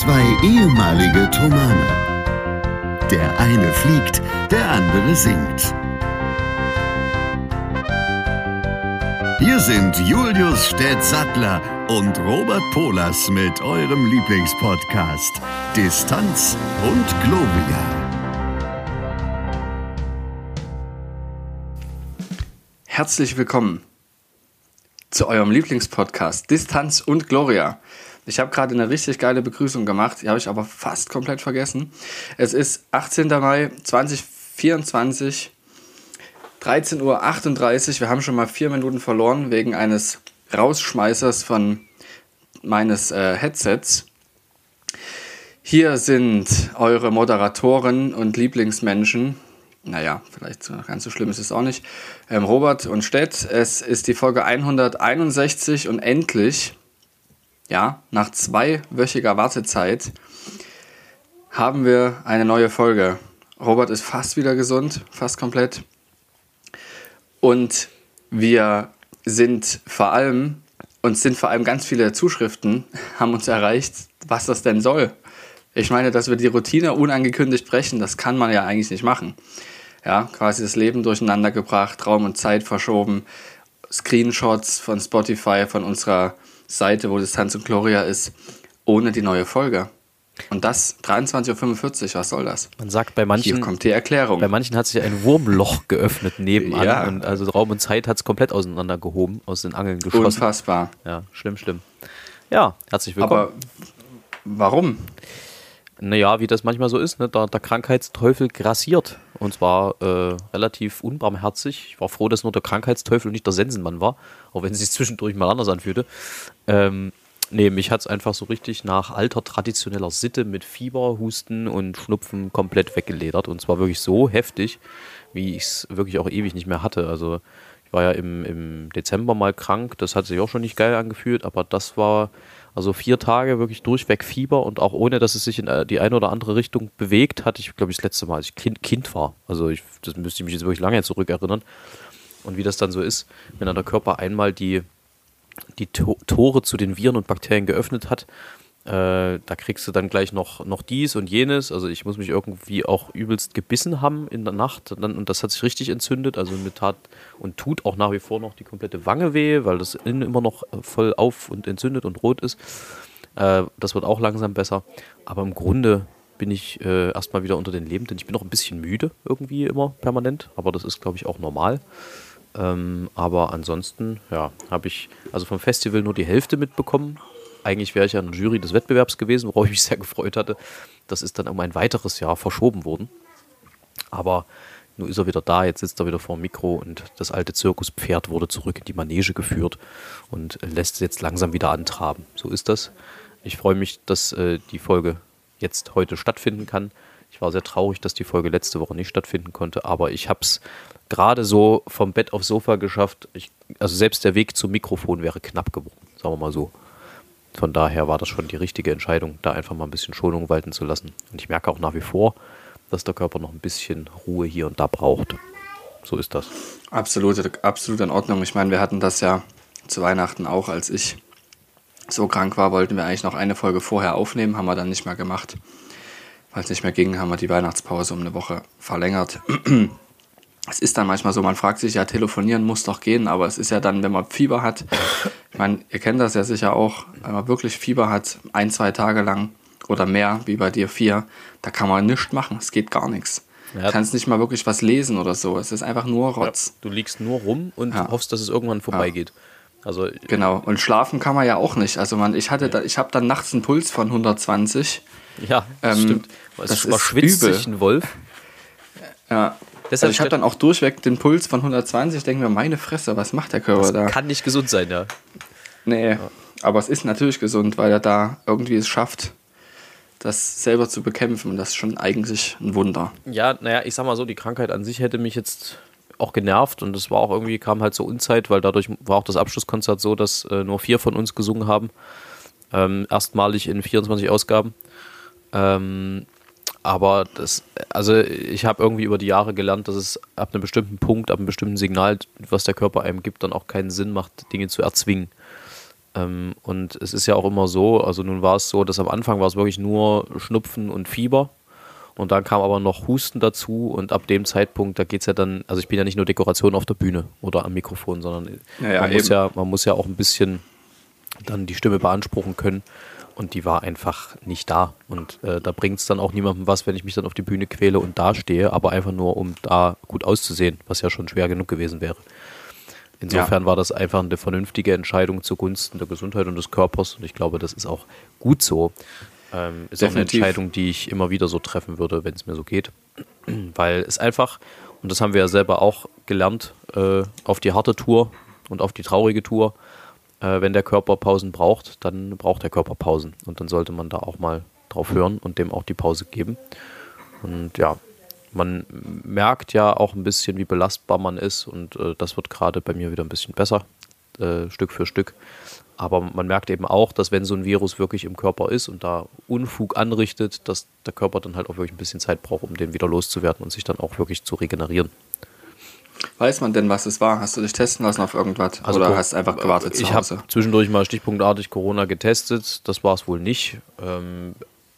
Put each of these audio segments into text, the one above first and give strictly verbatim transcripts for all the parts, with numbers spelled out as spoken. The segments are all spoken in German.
Zwei ehemalige Tomane. Der eine fliegt, der andere singt. Hier sind Julius Städtsattler und Robert Polas mit eurem Lieblingspodcast Distanz und Gloria. Herzlich willkommen zu eurem Lieblingspodcast Distanz und Gloria. Ich habe gerade eine richtig geile Begrüßung gemacht, die habe ich aber fast komplett vergessen. Es ist achtzehnter Mai zweitausendvierundzwanzig, dreizehn Uhr achtunddreißig. Wir haben schon mal vier Minuten verloren wegen eines Rausschmeißers von meines äh, Headsets. Hier sind eure Moderatoren und Lieblingsmenschen. Naja, vielleicht ganz so schlimm ist es auch nicht. Ähm, Robert und Stett, es ist die Folge hunderteinundsechzig und endlich, ja, nach zweiwöchiger Wartezeit, haben wir eine neue Folge. Robert ist fast wieder gesund, fast komplett. Und wir sind vor allem, uns sind vor allem ganz viele Zuschriften, haben uns erreicht, was das denn soll. Ich meine, dass wir die Routine unangekündigt brechen, das kann man ja eigentlich nicht machen. Ja, quasi das Leben durcheinander gebracht, Raum und Zeit verschoben, Screenshots von Spotify, von unserer Seite, wo Distanz und Gloria ist, ohne die neue Folge. Und das dreiundzwanzig Uhr fünfundvierzig, was soll das? Man sagt, bei manchen, hier kommt die Erklärung. Bei manchen hat sich ein Wurmloch geöffnet nebenan. Ja. Und also Raum und Zeit hat es komplett auseinandergehoben, aus den Angeln geschossen. Unfassbar. Ja, schlimm, schlimm. Ja, herzlich willkommen. Aber warum? Naja, wie das manchmal so ist, ne? der, der Krankheitsteufel grassiert. Und zwar äh, relativ unbarmherzig. Ich war froh, dass nur der Krankheitsteufel und nicht der Sensenmann war, auch wenn es sich zwischendurch mal anders anfühlte. Ähm, nee, mich hat es einfach so richtig nach alter traditioneller Sitte mit Fieber, Husten und Schnupfen komplett weggeledert. Und zwar wirklich so heftig, wie ich es wirklich auch ewig nicht mehr hatte. Also ich war ja im, im Dezember mal krank, das hat sich auch schon nicht geil angefühlt, aber das war also vier Tage wirklich durchweg Fieber und auch ohne, dass es sich in die eine oder andere Richtung bewegt, hatte ich, glaube ich, das letzte Mal, als ich kind, kind war. Also ich, das müsste ich mich jetzt wirklich lange zurückerinnern. Und wie das dann so ist, wenn dann der Körper einmal die, die To- Tore zu den Viren und Bakterien geöffnet hat, äh, da kriegst du dann gleich noch, noch dies und jenes. Also ich muss mich irgendwie auch übelst gebissen haben in der Nacht. Und, dann, und das hat sich richtig entzündet. Also mir tat und tut auch nach wie vor noch die komplette Wange weh, weil das innen immer noch voll auf und entzündet und rot ist. Äh, das wird auch langsam besser. Aber im Grunde bin ich äh, erstmal wieder unter den Lebenden. Ich bin noch ein bisschen müde irgendwie immer permanent. Aber das ist, glaube ich, auch normal. Ähm, aber ansonsten, ja, habe ich also vom Festival nur die Hälfte mitbekommen. Eigentlich wäre ich ja in der Jury des Wettbewerbs gewesen, worauf ich mich sehr gefreut hatte. Das ist dann um ein weiteres Jahr verschoben worden. Aber nun ist er wieder da, jetzt sitzt er wieder vor dem Mikro und das alte Zirkuspferd wurde zurück in die Manege geführt und lässt jetzt langsam wieder antraben. So ist das. Ich freue mich, dass äh, die Folge jetzt heute stattfinden kann. Ich war sehr traurig, dass die Folge letzte Woche nicht stattfinden konnte, aber ich habe es gerade so vom Bett aufs Sofa geschafft. Ich, also selbst der Weg zum Mikrofon wäre knapp geworden, sagen wir mal so. Von daher war das schon die richtige Entscheidung, da einfach mal ein bisschen Schonung walten zu lassen. Und ich merke auch nach wie vor, dass der Körper noch ein bisschen Ruhe hier und da braucht. So ist das. Absolut, absolut in Ordnung. Ich meine, wir hatten das ja zu Weihnachten auch, als ich so krank war, wollten wir eigentlich noch eine Folge vorher aufnehmen, haben wir dann nicht mehr gemacht. Weil es nicht mehr ging, haben wir die Weihnachtspause um eine Woche verlängert. Es ist dann manchmal so, man fragt sich ja, telefonieren muss doch gehen, aber es ist ja dann, wenn man Fieber hat, ich meine, ihr kennt das ja sicher auch, wenn man wirklich Fieber hat, ein, zwei Tage lang oder mehr, wie bei dir vier, da kann man nichts machen, es geht gar nichts. Ja. Du kannst nicht mal wirklich was lesen oder so, es ist einfach nur Rotz. Ja, du liegst nur rum und ja. hoffst, dass es irgendwann vorbeigeht. Ja. Also, genau, und schlafen kann man ja auch nicht. Also man, ich hatte, ja. da, ich habe dann nachts einen Puls von hundertzwanzig. Ja, das ähm, stimmt. Das ist schwitzt übel. Sich ein Wolf. Ja. Also ich habe dann auch durchweg den Puls von hundertzwanzig, ich denke mir, meine Fresse, was macht der Körper das da? Kann nicht gesund sein, ja. Nee, ja. Aber es ist natürlich gesund, weil er da irgendwie es schafft, das selber zu bekämpfen. Und das ist schon eigentlich ein Wunder. Ja, naja, ich sag mal so, die Krankheit an sich hätte mich jetzt auch genervt und es war auch irgendwie, kam halt zur Unzeit, weil dadurch war auch das Abschlusskonzert so, dass äh, nur vier von uns gesungen haben. Ähm, erstmalig in vierundzwanzig Ausgaben. Ähm, Aber das, also ich habe irgendwie über die Jahre gelernt, dass es ab einem bestimmten Punkt, ab einem bestimmten Signal, was der Körper einem gibt, dann auch keinen Sinn macht, Dinge zu erzwingen. Ähm, und es ist ja auch immer so, also nun war es so, dass am Anfang war es wirklich nur Schnupfen und Fieber. Und dann kam aber noch Husten dazu und ab dem Zeitpunkt, da geht es ja dann, also ich bin ja nicht nur Dekoration auf der Bühne oder am Mikrofon, sondern ja, ja, man, muss ja, man muss ja auch ein bisschen dann die Stimme beanspruchen können und die war einfach nicht da. Und äh, da bringt es dann auch niemandem was, wenn ich mich dann auf die Bühne quäle und da stehe, aber einfach nur, um da gut auszusehen, was ja schon schwer genug gewesen wäre. Insofern ja. war das einfach eine vernünftige Entscheidung zugunsten der Gesundheit und des Körpers und ich glaube, das ist auch gut so. Ähm, ist Definitiv. Auch eine Entscheidung, die ich immer wieder so treffen würde, wenn es mir so geht. Weil es einfach, und das haben wir ja selber auch gelernt, äh, auf die harte Tour und auf die traurige Tour, äh, wenn der Körper Pausen braucht, dann braucht der Körper Pausen. Und dann sollte man da auch mal drauf hören und dem auch die Pause geben. Und ja, man merkt ja auch ein bisschen, wie belastbar man ist und äh, das wird gerade bei mir wieder ein bisschen besser, äh, Stück für Stück. Aber man merkt eben auch, dass wenn so ein Virus wirklich im Körper ist und da Unfug anrichtet, dass der Körper dann halt auch wirklich ein bisschen Zeit braucht, um den wieder loszuwerden und sich dann auch wirklich zu regenerieren. Weiß man denn, was es war? Hast du dich testen lassen auf irgendwas? Also oder hast du einfach gewartet zu Hause? Ich habe zwischendurch mal stichpunktartig Corona getestet. Das war es wohl nicht. Ähm,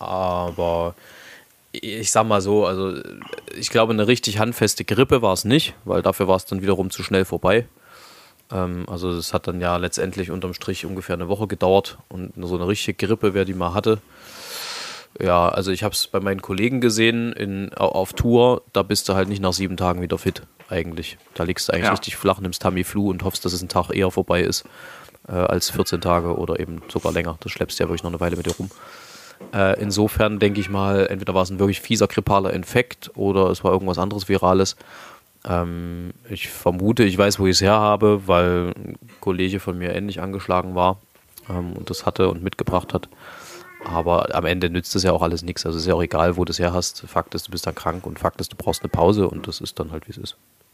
aber ich sag mal so, also ich glaube, eine richtig handfeste Grippe war es nicht, weil dafür war es dann wiederum zu schnell vorbei. Also es hat dann ja letztendlich unterm Strich ungefähr eine Woche gedauert und so eine richtige Grippe, wer die mal hatte. Ja, also ich habe es bei meinen Kollegen gesehen in, auf Tour, da bist du halt nicht nach sieben Tagen wieder fit eigentlich. Da liegst du eigentlich ja. richtig flach, nimmst Tamiflu und hoffst, dass es ein Tag eher vorbei ist äh, als vierzehn Tage oder eben sogar länger. Das schleppst du ja wirklich noch eine Weile mit dir rum. Äh, insofern denke ich mal, entweder war es ein wirklich fieser grippaler Infekt oder es war irgendwas anderes Virales. Ähm, ich vermute, ich weiß, wo ich es her habe, weil ein Kollege von mir ähnlich angeschlagen war ähm, und das hatte und mitgebracht hat. Aber am Ende nützt das ja auch alles nichts. Also es ist ja auch egal, wo du es her hast. Fakt ist, du bist dann krank und Fakt ist, du brauchst eine Pause und das ist dann halt, wie es ist.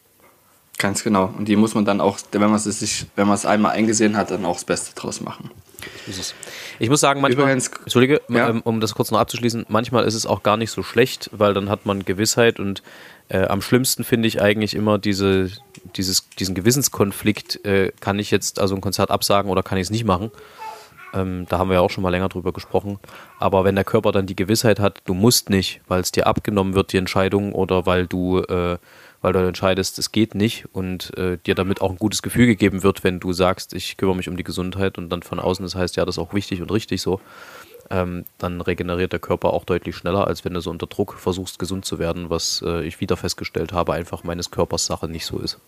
Ganz genau. Und die muss man dann auch, wenn man es sich, wenn man es einmal eingesehen hat, dann auch das Beste draus machen. Ist es. Ich muss sagen, manchmal, Übrigens, Entschuldige, ja. um das kurz noch abzuschließen, manchmal ist es auch gar nicht so schlecht, weil dann hat man Gewissheit und äh, am schlimmsten finde ich eigentlich immer diese, dieses, diesen Gewissenskonflikt, äh, kann ich jetzt also ein Konzert absagen oder kann ich es nicht machen? Ähm, da haben wir ja auch schon mal länger drüber gesprochen. Aber wenn der Körper dann die Gewissheit hat, du musst nicht, weil es dir abgenommen wird, die Entscheidung, oder weil du, äh, weil du entscheidest, es geht nicht und äh, dir damit auch ein gutes Gefühl gegeben wird, wenn du sagst, ich kümmere mich um die Gesundheit und dann von außen das heißt, ja, das ist auch wichtig und richtig so, ähm, dann regeneriert der Körper auch deutlich schneller, als wenn du so unter Druck versuchst, gesund zu werden, was äh, ich wieder festgestellt habe, einfach meines Körpers Sache nicht so ist.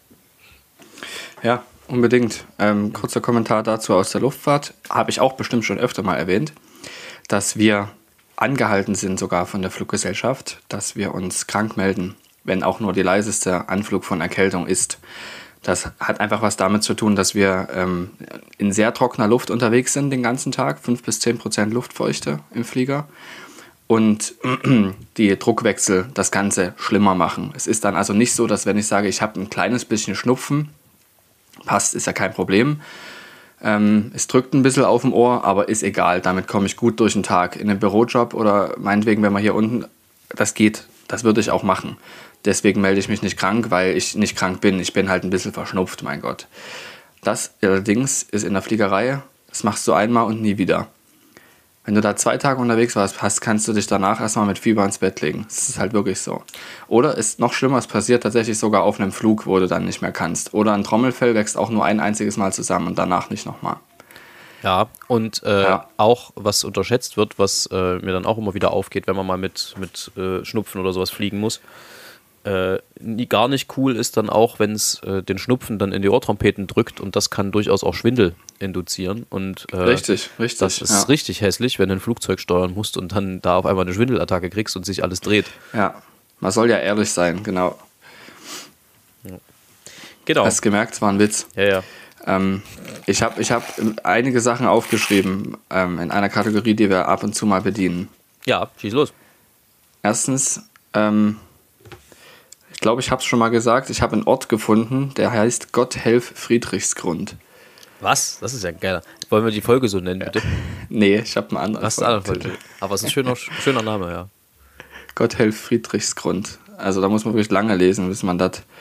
Ja, unbedingt. Ähm, kurzer Kommentar dazu aus der Luftfahrt. Habe ich auch bestimmt schon öfter mal erwähnt, dass wir angehalten sind, sogar von der Fluggesellschaft, dass wir uns krank melden, wenn auch nur die leiseste Anflug von Erkältung ist. Das hat einfach was damit zu tun, dass wir ähm, in sehr trockener Luft unterwegs sind den ganzen Tag, fünf bis zehn Prozent Luftfeuchte im Flieger. Und die Druckwechsel das Ganze schlimmer machen. Es ist dann also nicht so, dass wenn ich sage, ich habe ein kleines bisschen Schnupfen, passt, ist ja kein Problem. Ähm, es drückt ein bisschen auf dem Ohr, aber ist egal. Damit komme ich gut durch den Tag. In einem Bürojob oder meinetwegen, wenn man hier unten, das geht, das würde ich auch machen. Deswegen melde ich mich nicht krank, weil ich nicht krank bin. Ich bin halt ein bisschen verschnupft, mein Gott. Das allerdings ist in der Fliegerei, das machst du einmal und nie wieder. Wenn du da zwei Tage unterwegs warst, hast, kannst du dich danach erstmal mit Fieber ins Bett legen. Das ist halt wirklich so. Oder ist noch schlimmer, es passiert tatsächlich sogar auf einem Flug, wo du dann nicht mehr kannst. Oder ein Trommelfell wächst auch nur ein einziges Mal zusammen und danach nicht nochmal. Ja, und äh, ja. auch was unterschätzt wird, was äh, mir dann auch immer wieder aufgeht, wenn man mal mit, mit äh, Schnupfen oder sowas fliegen muss. Äh, nie, gar nicht cool ist dann auch, wenn es äh, den Schnupfen dann in die Ohrtrompeten drückt und das kann durchaus auch Schwindel induzieren. Und, äh, richtig, richtig. Das ist ja. richtig hässlich, wenn du ein Flugzeug steuern musst und dann da auf einmal eine Schwindelattacke kriegst und sich alles dreht. Ja, man soll ja ehrlich sein, genau. Ja. Genau. Hast gemerkt, es war ein Witz. Ja, ja. Ähm, ich habe ich hab einige Sachen aufgeschrieben ähm, in einer Kategorie, die wir ab und zu mal bedienen. Ja, schieß los. Erstens, ähm, ich glaube, ich habe es schon mal gesagt, ich habe einen Ort gefunden, der heißt Gotthelf Friedrichsgrund. Was? Das ist ja geil. Wollen wir die Folge so nennen, bitte? Nee, ich habe einen anderen. Was ist eine andere Folge? Aber es ist ein schöner, schöner Name, ja. Gotthelf Friedrichsgrund. Also da muss man wirklich lange lesen, bis man das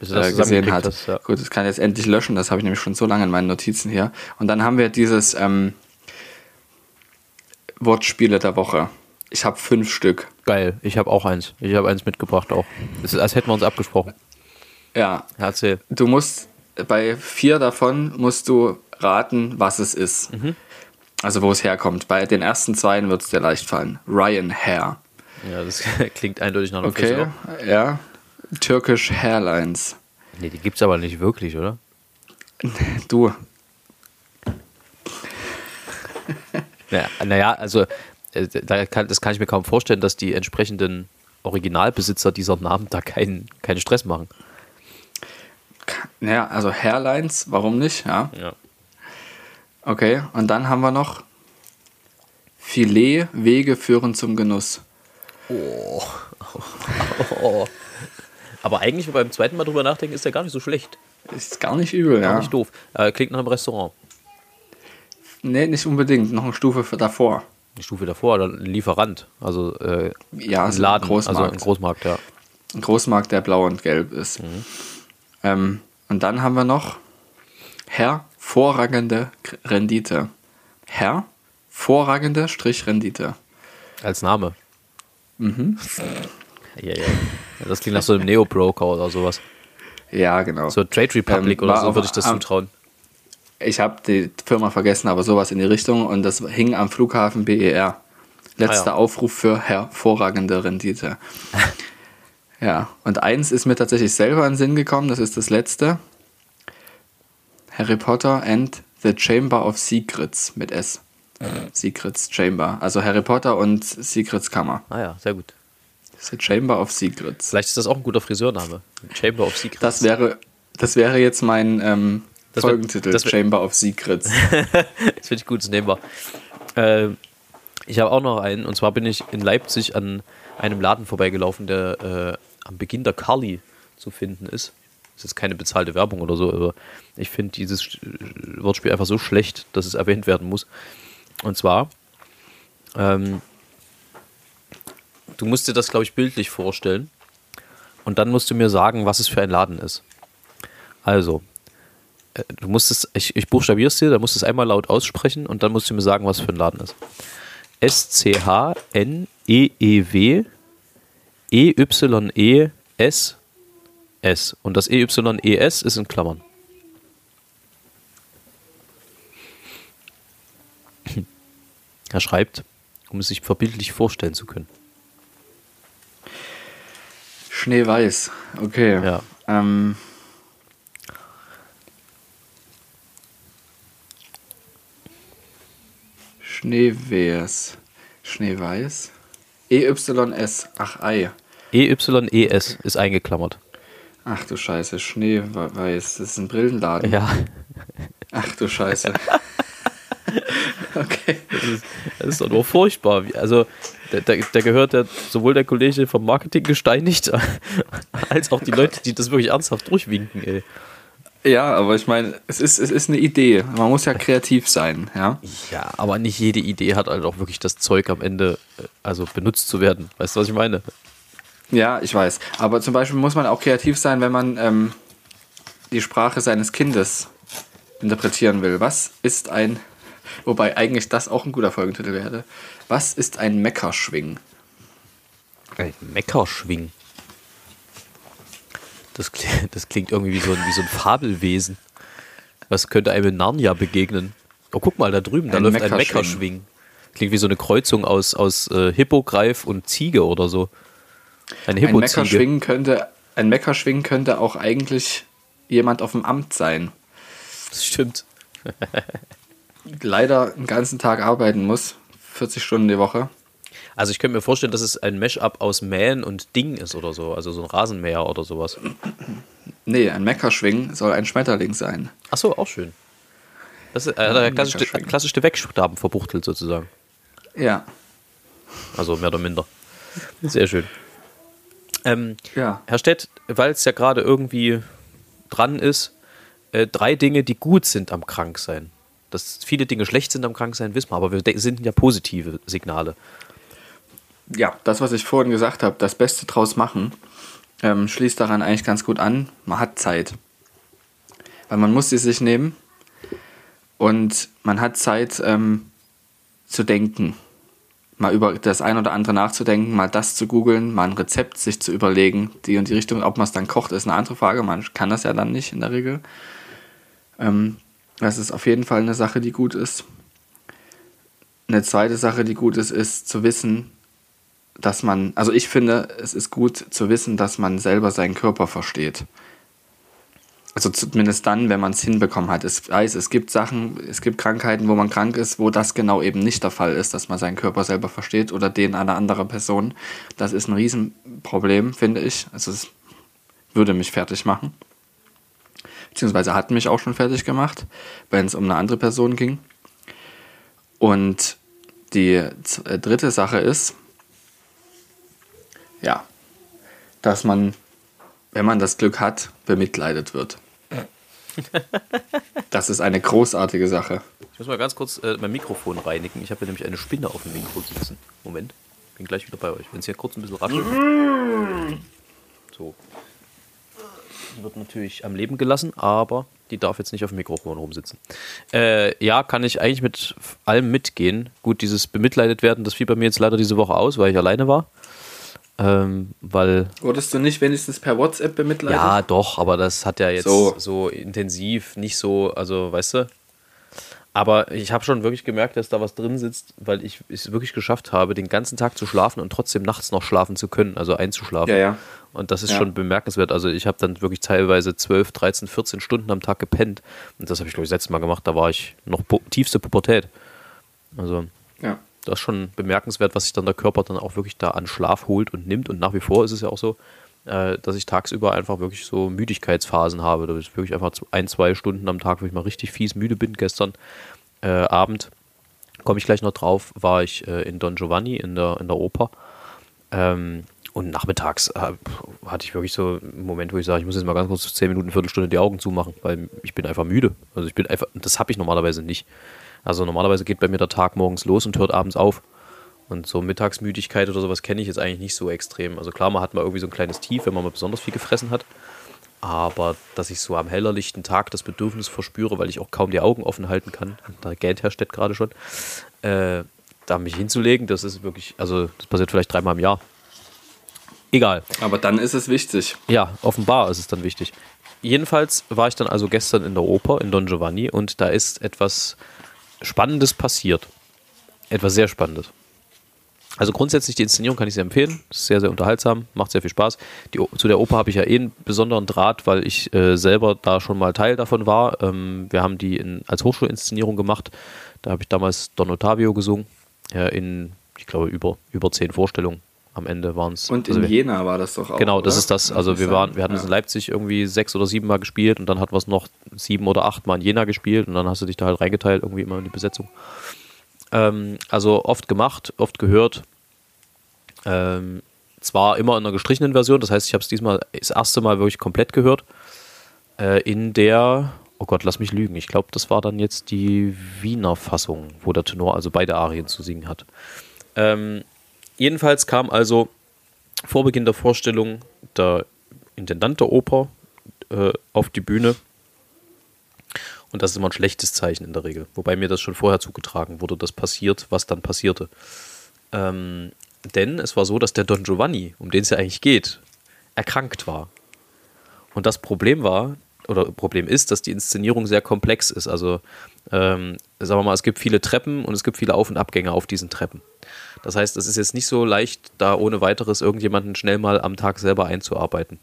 Bis du das äh, gesehen zusammengeklickt hat. hast, ja. Gut, das kann ich jetzt endlich löschen, das habe ich nämlich schon so lange in meinen Notizen hier. Und dann haben wir dieses ähm, Wortspiele der Woche. Ich habe fünf Stück. Geil, ich habe auch eins. Ich habe eins mitgebracht auch. Es ist, als hätten wir uns abgesprochen. Ja, Erzähl. du musst, bei vier davon musst du raten, was es ist. Mhm. Also wo es herkommt. Bei den ersten zwei wird es dir leicht fallen. Ryanair. Ja, das klingt eindeutig nach einem Okay, Friseur. ja. Turkish Airlines. Nee, die gibt's aber nicht wirklich, oder? Du, Naja, naja also äh, da kann, das kann ich mir kaum vorstellen, dass die entsprechenden Originalbesitzer dieser Namen da keinen keinen Stress machen. naja, also Airlines, warum nicht? Ja. Ja. Okay, und dann haben wir noch Filet, Wege führen zum Genuss. Oh. Aber eigentlich, wenn wir beim zweiten Mal drüber nachdenken, ist der gar nicht so schlecht. Ist gar nicht übel, Gar ja. nicht doof. Äh, klingt nach einem Restaurant. Nee, nicht unbedingt. Noch eine Stufe für davor. Die Stufe davor, dann ein Lieferant. Also äh, Ja, ein so Laden, ein Großmarkt. also ein Großmarkt, ja. Ein Großmarkt, der blau und gelb ist. Mhm. Ähm, und dann haben wir noch hervorragende Rendite. Hervorragende Strich Rendite. Als Name. Mhm. Ja, ja. Das klingt nach so einem Neo-Broker oder sowas. Ja, genau. So Trade Republic Ähm, oder war so auch würde ich das am- zutrauen. Ich habe die Firma vergessen, aber sowas in die Richtung. Und das hing am Flughafen B E R. Letzter Ah, ja. Aufruf für hervorragende Rendite. Ja, und eins ist mir tatsächlich selber in den Sinn gekommen. Das ist das letzte. Harry Potter and the Chamber of Secrets mit S. Secrets Chamber. Also Harry Potter und Secrets Kammer. Ah ja, sehr gut. Das ist die Chamber of Secrets. Vielleicht ist das auch ein guter Friseurname. Chamber of Secrets. Das wäre, das wäre jetzt mein ähm, Das wär- Folgentitel. das wär- Chamber of Secrets. Das finde ich gut, das nehmen wir. Äh, ich habe auch noch einen, und zwar bin ich in Leipzig an einem Laden vorbeigelaufen, der äh, am Beginn der Carly zu finden ist. Das ist keine bezahlte Werbung oder so, aber ich finde dieses Sch- Wortspiel einfach so schlecht, dass es erwähnt werden muss. Und zwar, ähm, du musst dir das, glaube ich, bildlich vorstellen und dann musst du mir sagen, was es für ein Laden ist. Also, äh, du musst es, ich, ich buchstabiere es dir, dann musst du es einmal laut aussprechen und dann musst du mir sagen, was für ein Laden ist. S C H N E E W E Y E S S. Und das E Y E S ist in Klammern. Er schreibt, um es sich verbildlich vorstellen zu können. Schneeweiß. Okay. Ja. Ähm, Schneeweiß. Schneeweiß. E Y S. Ach, Ei. E Y E S ist eingeklammert. Ach du Scheiße. Schneeweiß. Das ist ein Brillenladen. Ja, Ach du Scheiße. Okay. das ist, das ist doch nur furchtbar. Wie- Also, der, der, der gehört ja sowohl der Kollege vom Marketing gesteinigt, als auch die Leute, die das wirklich ernsthaft durchwinken, ey. Ja, aber ich meine, es ist, es ist eine Idee. Man muss ja kreativ sein, ja. Ja, aber nicht jede Idee hat halt auch wirklich das Zeug am Ende, äh, also benutzt zu werden. Weißt du, was ich meine? Ja, ich weiß. Aber zum Beispiel muss man auch kreativ sein, wenn man ähm, die Sprache seines Kindes interpretieren will. Was ist ein, wobei eigentlich das auch ein guter Folgentitel wäre, was ist ein Meckerschwing? Ein Meckerschwing. Das, kli- das klingt irgendwie wie so, ein, wie so ein Fabelwesen. Was könnte einem in Narnia begegnen? Oh, guck mal, da drüben, da Ein läuft ein Meckerschwing. Meckerschwing. Klingt wie so eine Kreuzung aus, aus äh, Hippogreif und Ziege oder so. Eine Ein Hippoziege. Meckerschwing könnte, ein Meckerschwing könnte auch eigentlich jemand auf dem Amt sein. Das stimmt. Leider den ganzen Tag arbeiten muss, vierzig Stunden die Woche. Also ich könnte mir vorstellen, dass es ein Mashup aus Mähen und Ding ist oder so. Also so ein Rasenmäher oder sowas. Nee, ein Meckerschwing soll ein Schmetterling sein. Ach so, auch schön. Das ist, äh, hat er ein klassisch, Meckerschwing. klassisch die Wegstaben verbuchtelt sozusagen. Ja. Also mehr oder minder. Sehr schön. Ähm, Ja. Herr Stett, weil es ja gerade irgendwie dran ist, äh, drei Dinge, die gut sind am Kranksein. Dass viele Dinge schlecht sind am Kranksein, wissen wir, aber wir de- sind ja positive Signale. Ja, das, was ich vorhin gesagt habe, das Beste draus machen. ähm, schließt daran eigentlich ganz gut an. Man hat Zeit. Weil man muss sie sich nehmen und man hat Zeit ähm, zu denken. Mal über das ein oder andere nachzudenken, mal das zu googeln, mal ein Rezept sich zu überlegen, die und die Richtung. Ob man es dann kocht, ist eine andere Frage. Man kann das ja dann nicht in der Regel. Ähm, das ist auf jeden Fall eine Sache, die gut ist. Eine zweite Sache, die gut ist, ist zu wissen, dass man, also ich finde, es ist gut zu wissen, dass man selber seinen Körper versteht. Also zumindest dann, wenn man es hinbekommen hat. Es weiß, es gibt Sachen, es gibt Krankheiten, wo man krank ist, wo das genau eben nicht der Fall ist, dass man seinen Körper selber versteht oder den einer anderen Person. Das ist ein Riesenproblem, finde ich. Also es würde mich fertig machen. Beziehungsweise hat mich auch schon fertig gemacht, wenn es um eine andere Person ging. Und die dritte Sache ist, ja, dass man, wenn man das Glück hat, bemitleidet wird. Das ist eine großartige Sache. Ich muss mal ganz kurz äh, mein Mikrofon reinigen. Ich habe hier nämlich eine Spinne auf dem Mikro sitzen. Moment, bin gleich wieder bei euch. Wenn es hier kurz ein bisschen raschelt. So. Die wird natürlich am Leben gelassen, aber die darf jetzt nicht auf dem Mikrofon rumsitzen. Äh, ja, kann ich eigentlich mit allem mitgehen. Gut, dieses bemitleidet werden, das fiel bei mir jetzt leider diese Woche aus, weil ich alleine war. Ähm, weil Wurdest du nicht wenigstens per WhatsApp bemitleidet? Ja, doch, aber das hat ja jetzt so, so intensiv nicht so, also weißt du. Aber ich habe schon wirklich gemerkt, dass da was drin sitzt, weil ich es wirklich geschafft habe, den ganzen Tag zu schlafen und trotzdem nachts noch schlafen zu können, also einzuschlafen. Ja, ja. Und das ist ja. schon bemerkenswert. Also ich habe dann wirklich teilweise zwölf, dreizehn, vierzehn Stunden am Tag gepennt. Und das habe ich, glaube ich, das letzte Mal gemacht, da war ich noch pu- tiefste Pubertät. Also ja. das ist schon bemerkenswert, was sich dann der Körper dann auch wirklich da an Schlaf holt und nimmt. Und nach wie vor ist es ja auch so, äh, dass ich tagsüber einfach wirklich so Müdigkeitsphasen habe. Da ist wirklich einfach ein, zwei Stunden am Tag, wo ich mal richtig fies müde bin. Gestern äh, Abend, komme ich gleich noch drauf, war ich äh, in Don Giovanni in der, in der Oper. Ähm, und nachmittags äh, hatte ich wirklich so einen Moment, wo ich sage, ich muss jetzt mal ganz kurz zehn Minuten, Viertelstunde die Augen zumachen, weil ich bin einfach müde. Also ich bin einfach, das habe ich normalerweise nicht. Also normalerweise geht bei mir der Tag morgens los und hört abends auf. Und so Mittagsmüdigkeit oder sowas kenne ich jetzt eigentlich nicht so extrem. Also klar, man hat mal irgendwie so ein kleines Tief, wenn man mal besonders viel gefressen hat. Aber dass ich so am hellerlichten Tag das Bedürfnis verspüre, weil ich auch kaum die Augen offen halten kann, da gähnt Herr Stett gerade schon, äh, da mich hinzulegen, das ist wirklich, also das passiert vielleicht dreimal im Jahr. Egal. Aber dann ist es wichtig. Ja, offenbar ist es dann wichtig. Jedenfalls war ich dann also gestern in der Oper in Don Giovanni und da ist etwas Spannendes passiert. Etwas sehr Spannendes. Also grundsätzlich die Inszenierung kann ich sehr empfehlen. Ist sehr, sehr unterhaltsam, macht sehr viel Spaß. Die, zu der Oper habe ich ja eh einen besonderen Draht, weil ich äh, selber da schon mal Teil davon war. Ähm, wir haben die in, als Hochschulinszenierung gemacht. Da habe ich damals Don Ottavio gesungen. Äh, in, ich glaube, über, über zehn Vorstellungen. Am Ende waren es. Und in also wir, Jena war das doch auch. Genau, das oder? ist das. Also wir waren, wir hatten es ja. in Leipzig irgendwie sechs oder sieben Mal gespielt und dann hatten wir es noch sieben oder acht Mal in Jena gespielt und dann hast du dich da halt reingeteilt, irgendwie immer in die Besetzung. Ähm, also oft gemacht, oft gehört. Ähm, zwar immer in einer gestrichenen Version, das heißt, ich habe es diesmal das erste Mal wirklich komplett gehört. Äh, in der, oh Gott, lass mich lügen, ich glaube, das war dann jetzt die Wiener Fassung, wo der Tenor also beide Arien zu singen hat. Ähm, Jedenfalls kam also vor Beginn der Vorstellung der Intendant der Oper äh, auf die Bühne. Und das ist immer ein schlechtes Zeichen in der Regel. Wobei mir das schon vorher zugetragen wurde, dass passiert, was dann passierte. Ähm, denn es war so, dass der Don Giovanni, um den es ja eigentlich geht, erkrankt war. Und das Problem war, oder Problem ist, dass die Inszenierung sehr komplex ist. Also, ähm, sagen wir mal, es gibt viele Treppen und es gibt viele Auf- und Abgänge auf diesen Treppen. Das heißt, es ist jetzt nicht so leicht, da ohne weiteres irgendjemanden schnell mal am Tag selber einzuarbeiten.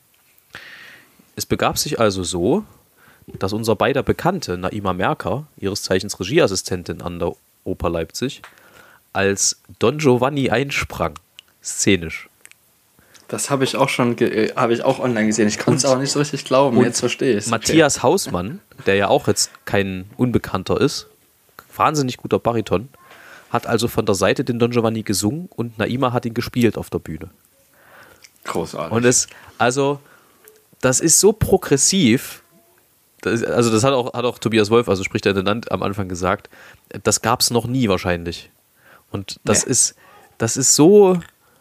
Es begab sich also so, dass unser beider Bekannte, Naima Merker, ihres Zeichens Regieassistentin an der Oper Leipzig, als Don Giovanni einsprang, szenisch. Das habe ich auch schon, ge- habe ich auch online gesehen. Ich konnte es aber nicht so richtig glauben. Jetzt verstehe ich es. Matthias okay. Hausmann, der ja auch jetzt kein Unbekannter ist, wahnsinnig guter Bariton, hat also von der Seite den Don Giovanni gesungen und Naima hat ihn gespielt auf der Bühne. Großartig. Und es, also, das ist so progressiv, das, also das hat auch, hat auch Tobias Wolf, also spricht der Intendant, am Anfang gesagt, das gab es noch nie wahrscheinlich. Und das Nee. ist, das ist so,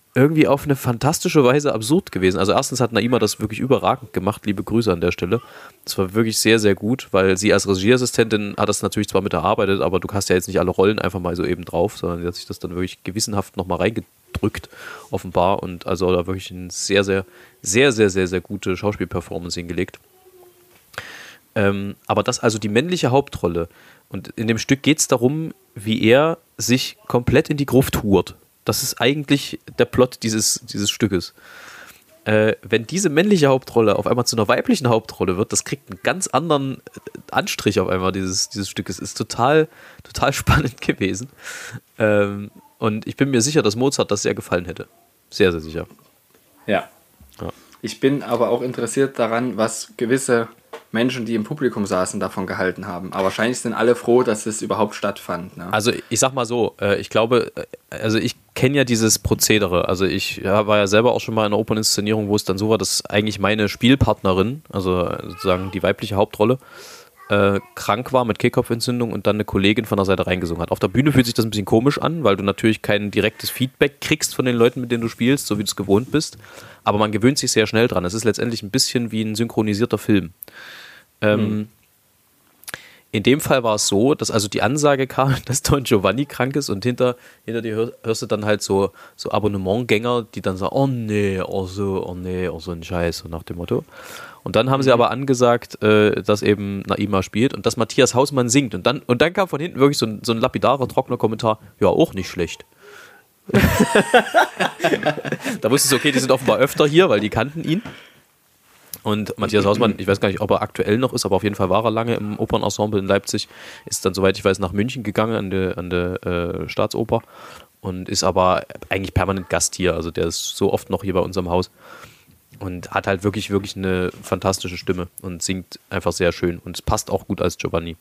irgendwie auf eine fantastische Weise absurd gewesen. Also erstens hat Naima das wirklich überragend gemacht, liebe Grüße an der Stelle. Das war wirklich sehr, sehr gut, weil sie als Regieassistentin hat das natürlich zwar mit erarbeitet, aber du hast ja jetzt nicht alle Rollen einfach mal so eben drauf, sondern sie hat sich das dann wirklich gewissenhaft nochmal reingedrückt, offenbar, und also da wirklich eine sehr, sehr, sehr, sehr, sehr, sehr gute Schauspielperformance hingelegt. Ähm, aber das also die männliche Hauptrolle, und in dem Stück geht es darum, wie er sich komplett in die Gruft hurt. Das ist eigentlich der Plot dieses, dieses Stückes. Äh, wenn diese männliche Hauptrolle auf einmal zu einer weiblichen Hauptrolle wird, das kriegt einen ganz anderen Anstrich auf einmal, dieses, dieses Stück. Es ist total, total spannend gewesen. Ähm, und ich bin mir sicher, dass Mozart das sehr gefallen hätte. Sehr, sehr sicher. Ja. Ja. Ich bin aber auch interessiert daran, was gewisse Menschen, die im Publikum saßen, davon gehalten haben. Aber wahrscheinlich sind alle froh, dass es überhaupt stattfand. Ne? Also ich sag mal so, ich glaube, also ich kenne ja dieses Prozedere. Also ich war ja selber auch schon mal in einer Operninszenierung, wo es dann so war, dass eigentlich meine Spielpartnerin, also sozusagen die weibliche Hauptrolle, äh, krank war mit Kehlkopfentzündung und dann eine Kollegin von der Seite reingesungen hat. Auf der Bühne fühlt sich das ein bisschen komisch an, weil du natürlich kein direktes Feedback kriegst von den Leuten, mit denen du spielst, so wie du es gewohnt bist. Aber man gewöhnt sich sehr schnell dran. Es ist letztendlich ein bisschen wie ein synchronisierter Film. Ähm, hm. In dem Fall war es so, dass also die Ansage kam, dass Don Giovanni krank ist, und hinter, hinter dir hör, hörst du dann halt so, so Abonnementgänger, die dann sagen, oh nee, oh so, oh nee, oh so ein Scheiß, so nach dem Motto. Und dann haben sie aber angesagt, äh, dass eben Naima spielt und dass Matthias Hausmann singt. Und dann, und dann kam von hinten wirklich so ein, so ein lapidarer, trockener Kommentar, ja, auch nicht schlecht. Da wusstest du, okay, die sind offenbar öfter hier, weil die kannten ihn. Und Matthias Hausmann, ich weiß gar nicht, ob er aktuell noch ist, aber auf jeden Fall war er lange im Opernensemble in Leipzig, ist dann, soweit ich weiß, nach München gegangen an die, an die äh, Staatsoper und ist aber eigentlich permanent Gast hier. Also der ist so oft noch hier bei uns im Haus und hat halt wirklich, wirklich eine fantastische Stimme und singt einfach sehr schön und es passt auch gut als Giovanni.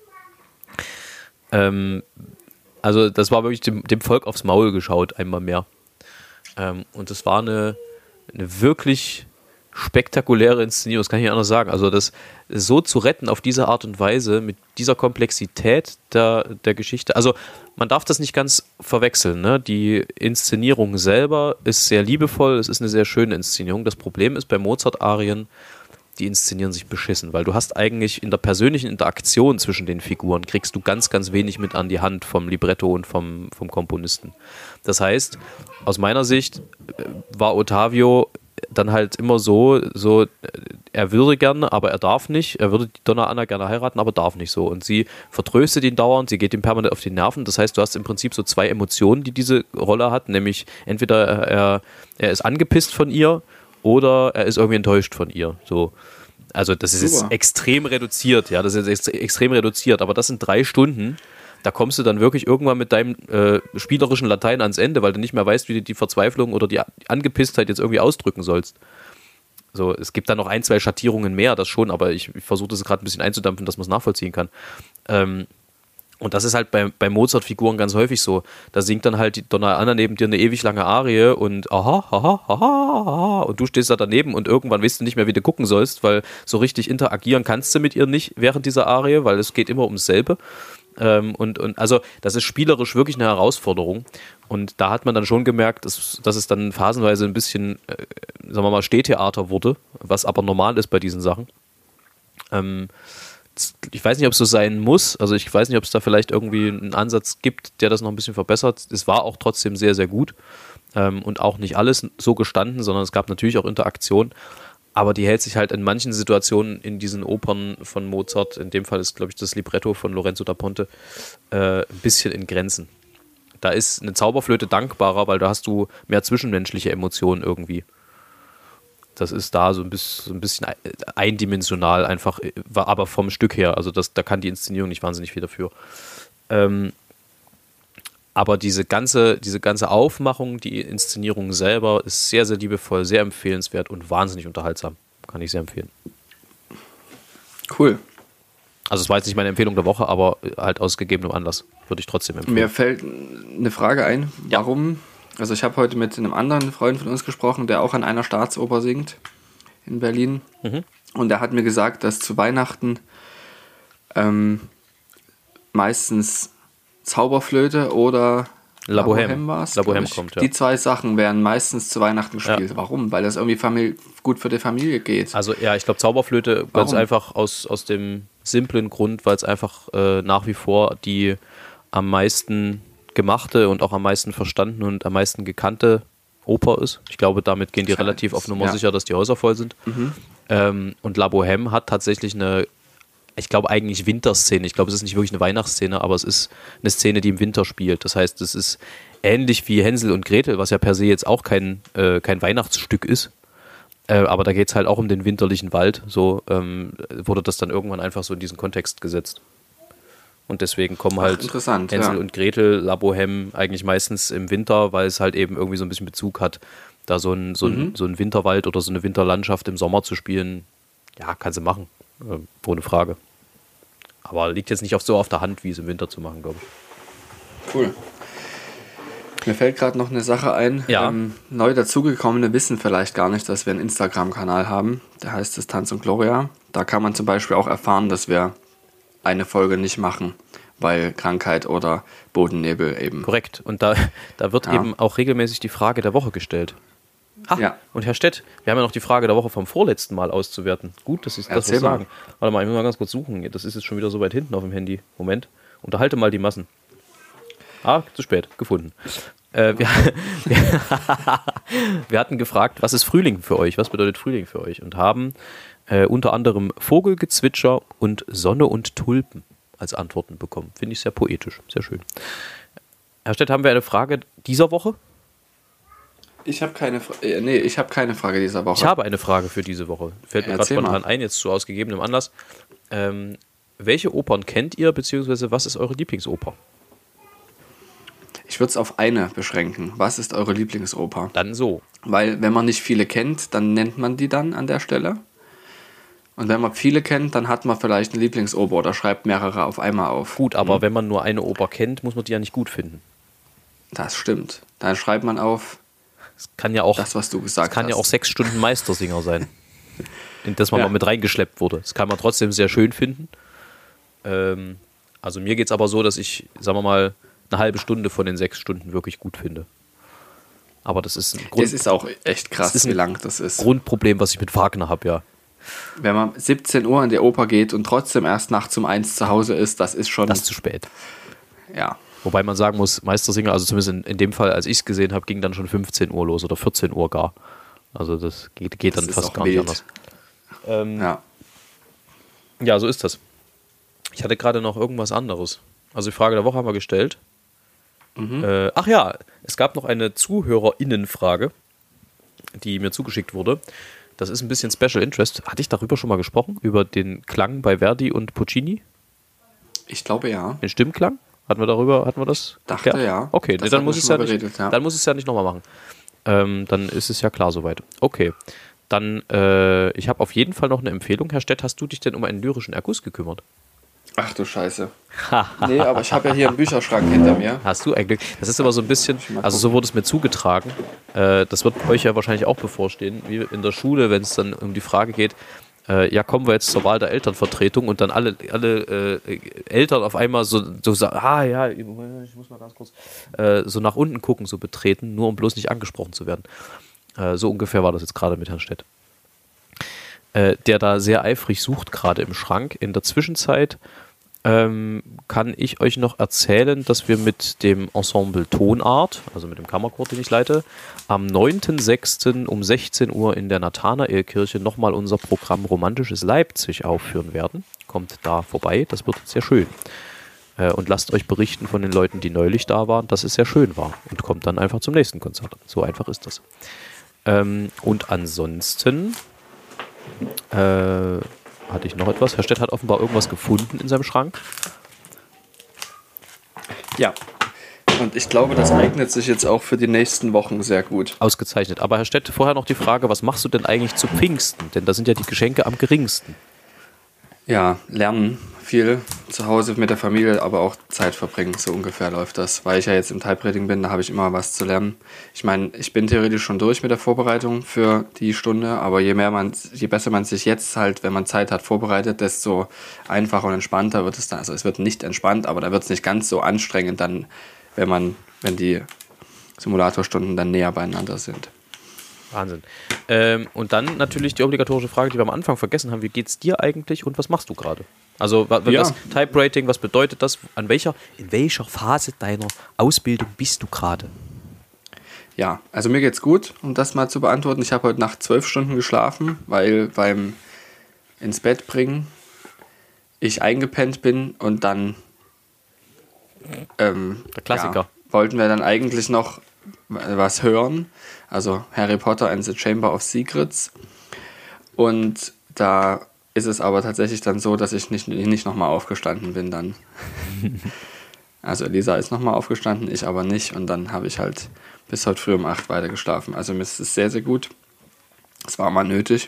Ähm, also das war wirklich dem, dem Volk aufs Maul geschaut, einmal mehr. Ähm, und es war eine, eine wirklich spektakuläre Inszenierung, das kann ich nicht anders sagen. Also das so zu retten auf diese Art und Weise, mit dieser Komplexität der, der Geschichte, also man darf das nicht ganz verwechseln, ne? Die Inszenierung selber ist sehr liebevoll, es ist eine sehr schöne Inszenierung. Das Problem ist bei Mozart-Arien, die inszenieren sich beschissen, weil du hast eigentlich in der persönlichen Interaktion zwischen den Figuren kriegst du ganz, ganz wenig mit an die Hand vom Libretto und vom, vom Komponisten. Das heißt, aus meiner Sicht war Ottavio dann halt immer so, so, er würde gerne, aber er darf nicht. Er würde die Donna Anna gerne heiraten, aber darf nicht so. Und sie vertröstet ihn dauernd, sie geht ihm permanent auf die Nerven. Das heißt, du hast im Prinzip so zwei Emotionen, die diese Rolle hat, nämlich entweder er, er ist angepisst von ihr oder er ist irgendwie enttäuscht von ihr. So. Also das ist jetzt extrem reduziert, ja, das ist jetzt extrem reduziert, aber das sind drei Stunden. Da kommst du dann wirklich irgendwann mit deinem äh, spielerischen Latein ans Ende, weil du nicht mehr weißt, wie du die Verzweiflung oder die Angepisstheit jetzt irgendwie ausdrücken sollst. So, es gibt da noch ein, zwei Schattierungen mehr, das schon, aber ich, ich versuche das gerade ein bisschen einzudampfen, dass man es nachvollziehen kann. Ähm, und das ist halt bei, bei Mozart-Figuren ganz häufig so. Da singt dann halt die Donna Anna neben dir eine ewig lange Arie und aha, aha, aha, aha, und du stehst da daneben und irgendwann weißt du nicht mehr, wie du gucken sollst, weil so richtig interagieren kannst du mit ihr nicht während dieser Arie, weil es geht immer ums selbe. Ähm, und, und also das ist spielerisch wirklich eine Herausforderung und da hat man dann schon gemerkt, dass, dass es dann phasenweise ein bisschen, äh, sagen wir mal, Stehtheater wurde, was aber normal ist bei diesen Sachen. Ähm, ich weiß nicht, ob es so sein muss, also ich weiß nicht, ob es da vielleicht irgendwie einen Ansatz gibt, der das noch ein bisschen verbessert. Es war auch trotzdem sehr, sehr gut ähm, und auch nicht alles so gestanden, sondern es gab natürlich auch Interaktion. Aber die hält sich halt in manchen Situationen in diesen Opern von Mozart, in dem Fall ist, glaube ich, das Libretto von Lorenzo da Ponte, äh, ein bisschen in Grenzen. Da ist eine Zauberflöte dankbarer, weil da hast du mehr zwischenmenschliche Emotionen irgendwie. Das ist da so ein bisschen, so ein bisschen eindimensional einfach, aber vom Stück her. Also das, da kann die Inszenierung nicht wahnsinnig viel dafür. Ähm, Aber diese ganze, diese ganze Aufmachung, die Inszenierung selber ist sehr, sehr liebevoll, sehr empfehlenswert und wahnsinnig unterhaltsam. Kann ich sehr empfehlen. Cool. Also es war jetzt nicht meine Empfehlung der Woche, aber halt aus gegebenem Anlass würde ich trotzdem empfehlen. Mir fällt eine Frage ein, ja. Warum, also ich habe heute mit einem anderen Freund von uns gesprochen, der auch an einer Staatsoper singt in Berlin. Mhm. Und der hat mir gesagt, dass zu Weihnachten ähm, meistens Zauberflöte oder La Bohème. Bohème war's, La glaub Bohème ich. kommt, ja. Die zwei Sachen werden meistens zu Weihnachten gespielt. Ja. Warum? Weil das irgendwie Famili- gut für die Familie geht. Also ja, ich glaube Zauberflöte ganz Warum? einfach aus, aus dem simplen Grund, weil es einfach äh, nach wie vor die am meisten gemachte und auch am meisten verstandene und am meisten gekannte Oper ist. Ich glaube, damit gehen die Ja, relativ auf Nummer ja. sicher, dass die Häuser voll sind. Mhm. Ähm, und La Bohème hat tatsächlich eine, ich glaube eigentlich Winterszene. Ich glaube, es ist nicht wirklich eine Weihnachtsszene, aber es ist eine Szene, die im Winter spielt. Das heißt, es ist ähnlich wie Hänsel und Gretel, was ja per se jetzt auch kein, äh, kein Weihnachtsstück ist. Äh, aber da geht es halt auch um den winterlichen Wald. So ähm, wurde das dann irgendwann einfach so in diesen Kontext gesetzt. Und deswegen kommen halt Ach, interessant, Hänsel ja. und Gretel, La Bohème eigentlich meistens im Winter, weil es halt eben irgendwie so ein bisschen Bezug hat, da so ein, so, ein, Mhm. so ein Winterwald oder so eine Winterlandschaft im Sommer zu spielen. Ja, kann sie machen, äh, ohne Frage. Aber liegt jetzt nicht auf, so auf der Hand, wie es im Winter zu machen, glaube ich. Cool. Mir fällt gerade noch eine Sache ein. Ja. Ähm, neu dazugekommene wissen vielleicht gar nicht, dass wir einen Instagram-Kanal haben. Der heißt Distanz und Gloria. Da kann man zum Beispiel auch erfahren, dass wir eine Folge nicht machen, weil Krankheit oder Bodennebel eben. Korrekt. Und da, da wird Ja. eben auch regelmäßig die Frage der Woche gestellt. Ach, Ja. und Herr Stett, wir haben ja noch die Frage der Woche vom vorletzten Mal auszuwerten. Gut, dass ich das Erzähl was mal. sagen. Warte mal, ich muss mal ganz kurz suchen. Das ist jetzt schon wieder so weit hinten auf dem Handy. Moment. Unterhalte mal die Massen. Ah, zu spät. Gefunden. Äh, wir, wir, wir hatten gefragt, was ist Frühling für euch? Was bedeutet Frühling für euch? Und haben äh, unter anderem Vogelgezwitscher und Sonne und Tulpen als Antworten bekommen. Finde ich sehr poetisch. Sehr schön. Herr Stett, haben wir eine Frage dieser Woche? Ich habe keine, Fra- äh, nee, ich hab keine Frage dieser Woche. Ich habe eine Frage für diese Woche. Fällt mir gerade Erzähl spontan mal. ein, jetzt zu ausgegebenem Anlass. Ähm, welche Opern kennt ihr, beziehungsweise was ist eure Lieblingsoper? Ich würde es auf eine beschränken. Was ist eure Lieblingsoper? Dann so. Weil wenn man nicht viele kennt, dann nennt man die dann an der Stelle. Und wenn man viele kennt, dann hat man vielleicht eine Lieblingsoper oder schreibt mehrere auf einmal auf. Gut, aber wenn man nur eine Oper kennt, muss man die ja nicht gut finden. Das stimmt. Dann schreibt man auf Es kann ja auch, das, was du es gesagt kann hast. ja auch sechs Stunden Meistersinger sein, in das man Ja. mal mit reingeschleppt wurde. Das kann man trotzdem sehr schön finden. Ähm, also mir geht es aber so, dass ich, sagen wir mal, eine halbe Stunde von den sechs Stunden wirklich gut finde. Aber das ist ein Grund, Das ist auch echt krass, Das ist ein wie lang das ist. Grundproblem, was ich mit Wagner habe, ja. Wenn man siebzehn Uhr in die Oper geht und trotzdem erst nachts um eins zu Hause ist, das ist schon, Das ist zu spät. ja. Wobei man sagen muss, Meistersinger, also zumindest in, in dem Fall, als ich es gesehen habe, ging dann schon fünfzehn Uhr los oder vierzehn Uhr gar. Also das geht, geht Das dann ist fast auch gar nicht wild. anders. Ähm, ja. ja, so ist das. Ich hatte gerade noch irgendwas anderes. Also die Frage der Woche haben wir gestellt. Äh, ach ja, es gab noch eine ZuhörerInnenfrage, die mir zugeschickt wurde. Das ist ein bisschen Special Interest. Hatte ich darüber schon mal gesprochen? Über den Klang bei Verdi und Puccini? Ich glaube ja. Den Stimmklang? Hatten wir darüber, hatten wir das? Dachte, erklärt? ja. Okay, Das nee, dann, hatten muss wir ich schon ja mal nicht, beredet, ja. dann muss ich es ja nicht nochmal machen. Ähm, dann ist es ja klar soweit. Okay, dann, äh, ich habe auf jeden Fall noch eine Empfehlung. Herr Stett, hast du dich denn um einen lyrischen Erguss gekümmert? Ach du Scheiße. Nee, aber ich habe ja hier einen Bücherschrank hinter mir. Hast du ein Glück? Das ist aber so ein bisschen, also so wurde es mir zugetragen. Äh, das wird euch ja wahrscheinlich auch bevorstehen, wie in der Schule, wenn es dann um die Frage geht, äh, ja, kommen wir jetzt zur Wahl der Elternvertretung und dann alle, alle äh, Eltern auf einmal so, so sagen, ah ja, ich muss mal ganz kurz, äh, so nach unten gucken, so betreten, nur um bloß nicht angesprochen zu werden. Äh, so ungefähr war das jetzt gerade mit Herrn Stett. Äh, der da sehr eifrig sucht, gerade im Schrank. In der Zwischenzeit ähm, kann ich euch noch erzählen, dass wir mit dem Ensemble Tonart, also mit dem Kammerchor, den ich leite, am neunten sechsten um sechzehn Uhr in der Nathanaelkirche nochmal unser Programm Romantisches Leipzig aufführen werden. Kommt da vorbei, das wird sehr schön. Äh, und lasst euch berichten von den Leuten, die neulich da waren, dass es sehr schön war. Und kommt dann einfach zum nächsten Konzert. So einfach ist das. Ähm, und ansonsten äh, hatte ich noch etwas. Herr Stett hat offenbar irgendwas gefunden in seinem Schrank. Ja. Und ich glaube, das eignet sich jetzt auch für die nächsten Wochen sehr gut. Ausgezeichnet. Aber Herr Stett, vorher noch die Frage, was machst du denn eigentlich zu Pfingsten? Denn da sind ja die Geschenke am geringsten. Ja, lernen viel zu Hause mit der Familie, aber auch Zeit verbringen, so ungefähr läuft das. Weil ich ja jetzt im Typewriting bin, da habe ich immer was zu lernen. Ich meine, ich bin theoretisch schon durch mit der Vorbereitung für die Stunde, aber je mehr man, je besser man sich jetzt halt, wenn man Zeit hat, vorbereitet, desto einfacher und entspannter wird es dann. Also es wird nicht entspannt, aber da wird es nicht ganz so anstrengend dann, wenn man wenn die Simulatorstunden dann näher beieinander sind. Wahnsinn. Ähm, und dann natürlich die obligatorische Frage, die wir am Anfang vergessen haben. Wie geht's dir eigentlich und was machst du gerade? Also was, Ja. was Type Rating, was bedeutet das? An welcher, in welcher Phase deiner Ausbildung bist du gerade? Ja, also mir geht's gut, um das mal zu beantworten. Ich habe heute Nacht zwölf Stunden geschlafen, weil beim ins Bett bringen ich eingepennt bin und dann ähm, Der Klassiker. Ja, wollten wir dann eigentlich noch was hören, also Harry Potter and the Chamber of Secrets, und da ist es aber tatsächlich dann so, dass ich nicht, nicht nochmal aufgestanden bin dann. Also Elisa ist nochmal aufgestanden, ich aber nicht, und dann habe ich halt bis heute früh um acht weiter geschlafen. Also mir ist es sehr, sehr gut. Es war mal nötig.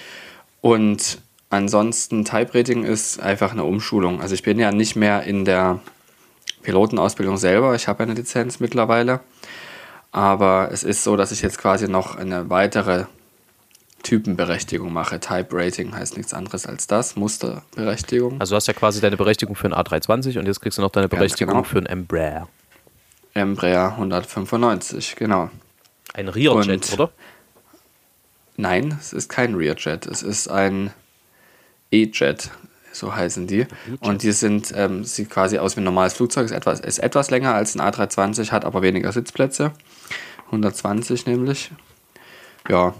Und ansonsten Type Rating ist einfach eine Umschulung. Also ich bin ja nicht mehr in der Pilotenausbildung selber, ich habe eine Lizenz mittlerweile, aber es ist so, dass ich jetzt quasi noch eine weitere Typenberechtigung mache. Type Rating heißt nichts anderes als das, Musterberechtigung. Also du hast ja quasi deine Berechtigung für ein A drei zwanzig und jetzt kriegst du noch deine Ganz Berechtigung genau. für ein Embraer. Embraer hundertfünfundneunzig, genau. Ein Rearjet, Und- oder? Nein, es ist kein Rearjet, es ist ein E-Jet, so heißen die. Und die sind, ähm, sieht quasi aus wie ein normales Flugzeug, ist etwas, ist etwas länger als ein A drei zwanzig, hat aber weniger Sitzplätze. hundertzwanzig nämlich. Ja.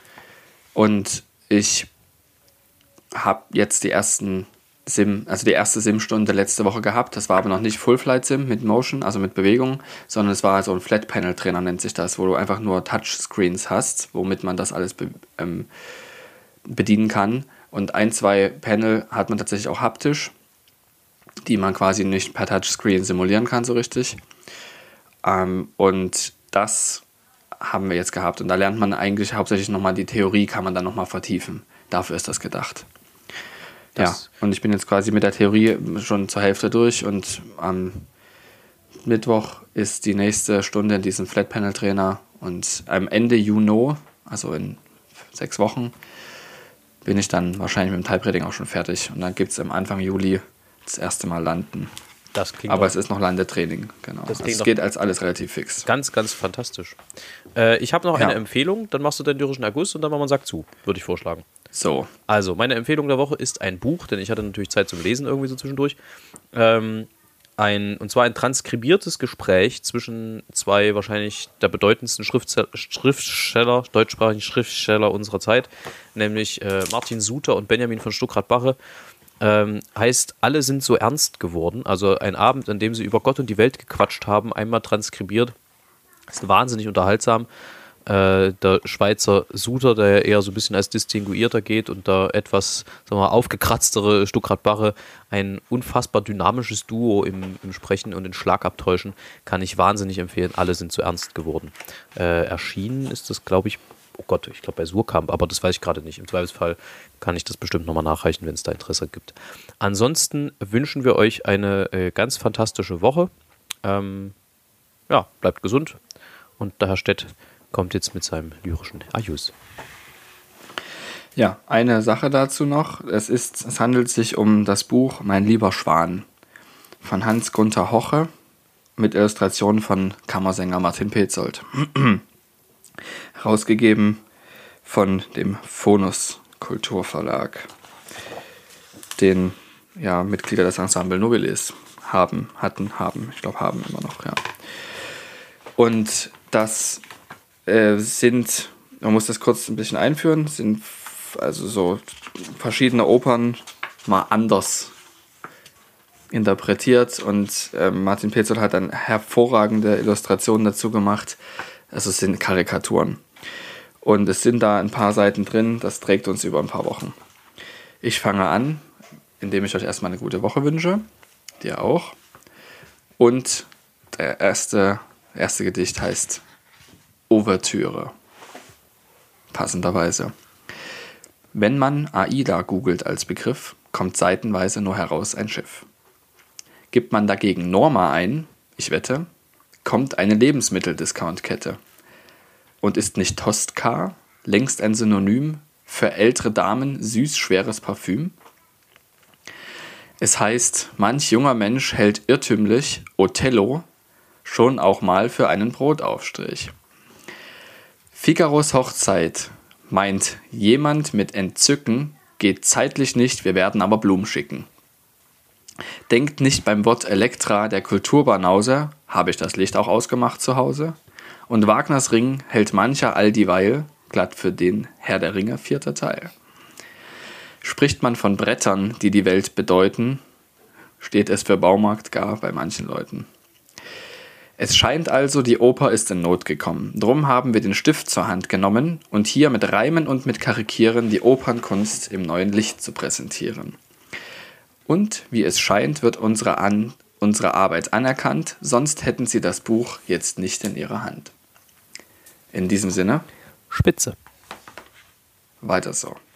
Und ich habe jetzt die ersten Sim, also die erste Sim-Stunde letzte Woche gehabt. Das war aber noch nicht Full-Flight-Sim mit Motion, also mit Bewegung, sondern es war so ein Flat-Panel-Trainer, nennt sich das, wo du einfach nur Touchscreens hast, womit man das alles be- ähm, bedienen kann. Und ein, zwei Panel hat man tatsächlich auch haptisch, die man quasi nicht per Touchscreen simulieren kann so richtig. Ähm, und das haben wir jetzt gehabt. Und da lernt man eigentlich hauptsächlich nochmal die Theorie, kann man dann nochmal vertiefen. Dafür ist das gedacht. Das- ja, und ich bin jetzt quasi mit der Theorie schon zur Hälfte durch und am Mittwoch ist die nächste Stunde in diesem Flat-Panel-Trainer und am Ende Juni, also in sechs Wochen, bin ich dann wahrscheinlich mit dem Type Rating auch schon fertig. Und dann gibt es am Anfang Juli das erste Mal Landen. Das klingt Aber doch es ist noch Landetraining, genau. Das Also klingt es doch- geht als alles relativ fix. ganz, ganz fantastisch. Äh, ich habe noch Ja. eine Empfehlung, dann machst du den lyrischen Erguss und dann machen wir einen Sack zu, würde ich vorschlagen. So, Also, meine Empfehlung der Woche ist ein Buch, denn ich hatte natürlich Zeit zum Lesen irgendwie so zwischendurch. Ähm, ein, und zwar ein transkribiertes Gespräch zwischen zwei wahrscheinlich der bedeutendsten Schriftze- Schriftsteller, deutschsprachigen Schriftsteller unserer Zeit, nämlich äh, Martin Suter und Benjamin von Stuckrad-Barre. Ähm, heißt, alle sind so ernst geworden. Also ein Abend, an dem sie über Gott und die Welt gequatscht haben, einmal transkribiert. Ist wahnsinnig unterhaltsam. Äh, der Schweizer Suter, der ja eher so ein bisschen als distinguierter geht, und der etwas, sagen wir mal, aufgekratztere Stuckrad-Barre, ein unfassbar dynamisches Duo im, im Sprechen und in Schlagabtäuschen, kann ich wahnsinnig empfehlen. Alle sind so ernst geworden. Äh, erschienen ist das, glaube ich, oh Gott, ich glaube bei Surkamp, aber das weiß ich gerade nicht. Im Zweifelsfall kann ich das bestimmt nochmal nachreichen, wenn es da Interesse gibt. Ansonsten wünschen wir euch eine äh, ganz fantastische Woche. Ähm, ja, bleibt gesund. Und der Herr Stett kommt jetzt mit seinem lyrischen Ajus. ja, eine Sache dazu noch. Es, ist, es handelt sich um das Buch Mein lieber Schwan von Hans-Gunther Hoche mit Illustrationen von Kammersänger Martin Petzold. Herausgegeben von dem Phonus Kulturverlag, den ja, Mitglieder des Ensemble Nobilis haben, hatten, haben, ich glaube haben immer noch, ja. Und das äh, sind, man muss das kurz ein bisschen einführen, sind f- also so verschiedene Opern mal anders interpretiert, und äh, Martin Petzold hat dann hervorragende Illustrationen dazu gemacht. Also es sind Karikaturen. Und es sind da ein paar Seiten drin, das trägt uns über ein paar Wochen. Ich fange an, indem ich euch erstmal eine gute Woche wünsche. Dir auch. Und der erste, erste Gedicht heißt Ouvertüre. Passenderweise. Wenn man AIDA googelt als Begriff, kommt seitenweise nur heraus ein Schiff. Gibt man dagegen Norma ein, ich wette, kommt eine Lebensmitteldiscount-Kette. Und ist nicht Tosca längst ein Synonym für ältere Damen süß-schweres Parfüm? Es heißt, manch junger Mensch hält irrtümlich Othello schon auch mal für einen Brotaufstrich. Figaros Hochzeit meint jemand mit Entzücken, geht zeitlich nicht, wir werden aber Blumen schicken. Denkt nicht beim Wort Elektra der Kulturbanause, habe ich das Licht auch ausgemacht zu Hause? Und Wagners Ring hält mancher all dieweil, glatt für den Herr der Ringe vierter Teil. Spricht man von Brettern, die die Welt bedeuten, steht es für Baumarkt gar bei manchen Leuten. Es scheint also, die Oper ist in Not gekommen. Drum haben wir den Stift zur Hand genommen und hier mit Reimen und mit Karikieren die Opernkunst im neuen Licht zu präsentieren. Und wie es scheint, wird unsere, An- unsere Arbeit anerkannt, sonst hätten Sie das Buch jetzt nicht in Ihrer Hand. In diesem Sinne, Spitze. weiter so.